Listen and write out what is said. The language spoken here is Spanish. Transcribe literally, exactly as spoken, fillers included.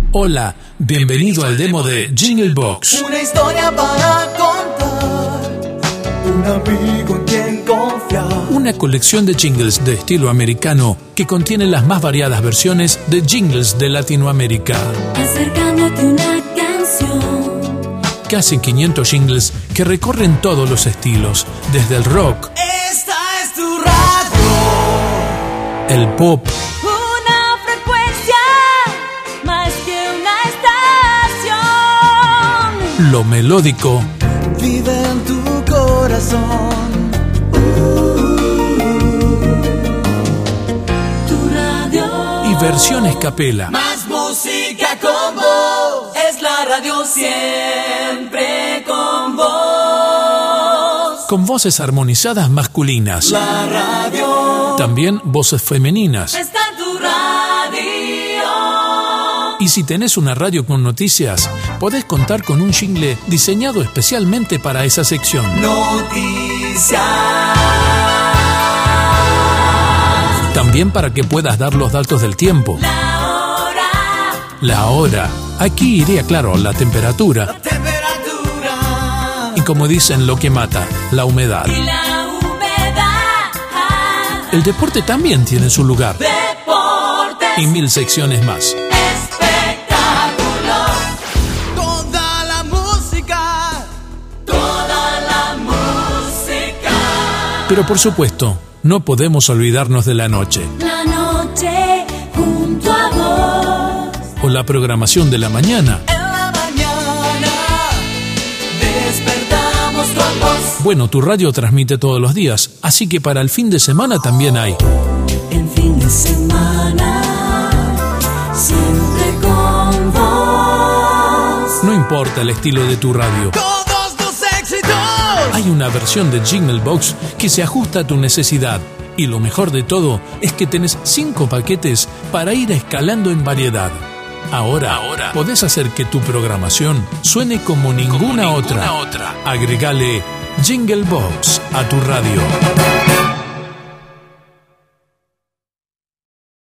Hola, bienvenido al demo de Jingle Box. Una historia para contar, un amigo en quien confiar. Una colección de jingles de estilo americano que contiene las más variadas versiones de jingles de Latinoamérica. Acercándote una canción. Casi quinientos jingles que recorren todos los estilos, desde el rock, Esta es tu radio. el pop, Una frecuencia más que una estación. lo melódico Vive en tu corazón. Tu radio. y versiones capela. Más música con vos. Es la radio siempre con vos. Con voces armonizadas masculinas, La radio también voces femeninas. Está en tu radio. Y si tenés una radio con noticias, podés contar con un jingle diseñado especialmente para esa sección. Noticias. También para que puedas dar los datos del tiempo, La hora. la hora. Aquí iría claro la temperatura Temperatura. y, como dicen, lo que mata, la humedad. Y la humedad. El deporte también tiene su lugar Deportes. y mil secciones más. Espectáculos. Toda la música. Toda la música. Pero por supuesto, no podemos olvidarnos de la noche La noche junto a vos. o la programación de la mañana. En la mañana despertamos con vos. Bueno, tu radio transmite todos los días, así que para el fin de semana también hay. El fin de semana siempre con vos. No importa el estilo de tu radio, Todos tus éxitos. hay una versión de Jingle Box que se ajusta a tu necesidad. Y lo mejor de todo es que tenés cinco paquetes para ir escalando en variedad. Ahora, Ahora podés hacer que tu programación suene como ninguna, ninguna otra. otra. Agregale Jingle Box a tu radio.